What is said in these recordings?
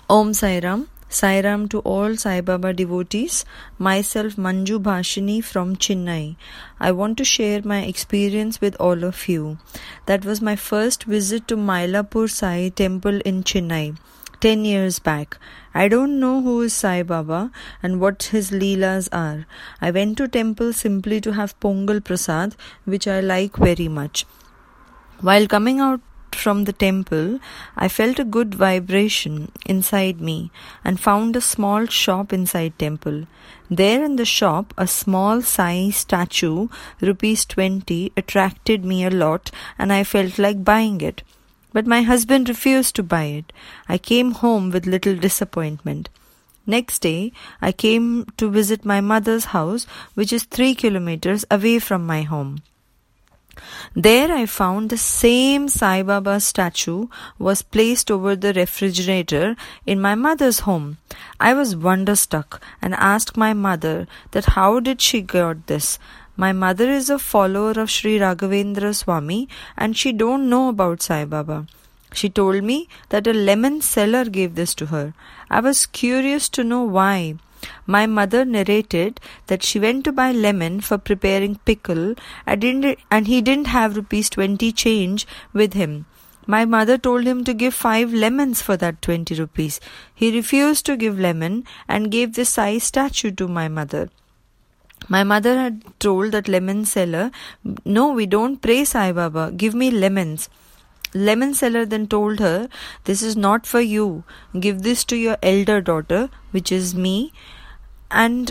Om Sai Ram. Sai Ram to all Sai Baba devotees. Myself Manju Bhashini from Chennai. I want to share my experience with all of you. That was my first visit to Mylapore Sai temple in Chennai 10 years back. I don't know who is Sai Baba and what his leelas are. I went to temple simply to have Pongal Prasad, which I like very much. While coming out from the temple, I felt a good vibration inside me and found a small shop inside temple. There in the shop, a small Sai statue, rupees 20, attracted me a lot and I felt like buying it. But my husband refused to buy it. I came home with little disappointment. Next day, I came to visit my mother's house, which is 3 kilometers away from my home. There I found the same Sai Baba statue was placed over the refrigerator in my mother's home. I was wonderstruck and asked my mother that how did she got this. My mother is a follower of Sri Raghavendra Swami and she don't know about Sai Baba. She told me that a lemon seller gave this to her. I was curious to know why. My mother narrated that she went to buy lemon for preparing pickle and he didn't have rupees 20 change with him. My mother told him to give 5 lemons for that 20 rupees. He refused to give lemon and gave the Sai statue to my mother. My mother had told that lemon seller, "No, we don't pray Sai Baba. Give me lemons." Lemon seller then told her, "This is not for you. Give this to your elder daughter, which is me." And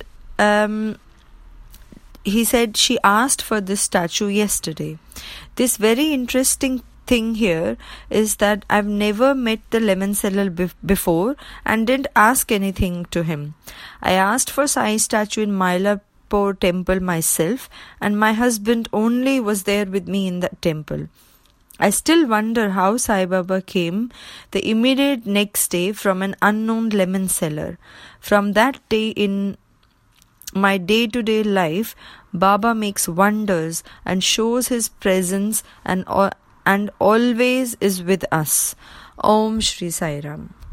he said she asked for this statue yesterday. This very interesting thing here is that I've never met the lemon seller before and didn't ask anything to him. I asked for Sai statue in Mylapore temple myself, and my husband only was there with me in that temple. I still wonder how Sai Baba came the immediate next day from an unknown lemon seller. From that day in my day-to-day life, Baba makes wonders and shows his presence and always is with us. Om Shri Sai Ram.